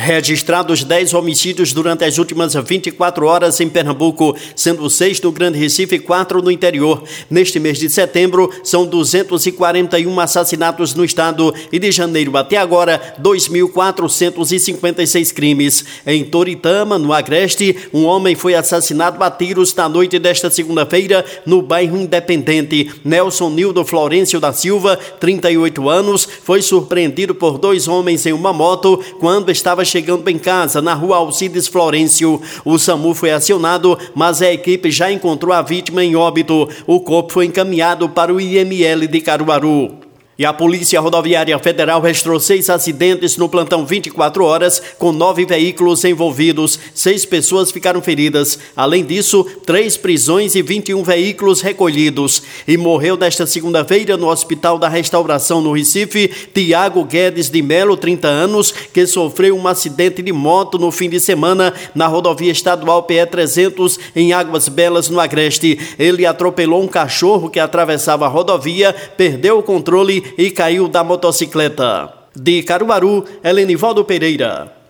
Registrados 10 homicídios durante as últimas 24 horas em Pernambuco, sendo 6 no Grande Recife e 4 no interior. Neste mês de setembro, são 241 assassinatos no estado e de janeiro até agora, 2.456 crimes. Em Toritama, no Agreste, um homem foi assassinado a tiros na noite desta segunda-feira no bairro Independente. Nelson Nildo Florencio da Silva, 38 anos, foi surpreendido por 2 homens em uma moto quando estava chegando em casa, na rua Alcides Florencio. O SAMU foi acionado, mas a equipe já encontrou a vítima em óbito. O corpo foi encaminhado para o IML de Caruaru. E a Polícia Rodoviária Federal registrou 6 acidentes no plantão 24 horas, com 9 veículos envolvidos. 6 pessoas ficaram feridas. Além disso, 3 prisões e 21 veículos recolhidos. E morreu nesta segunda-feira no Hospital da Restauração, no Recife, Tiago Guedes de Melo, 30 anos, que sofreu um acidente de moto no fim de semana na rodovia estadual PE 300, em Águas Belas, no Agreste. Ele atropelou um cachorro que atravessava a rodovia, perdeu o controle e caiu da motocicleta. De Caruaru, Helenivaldo Pereira.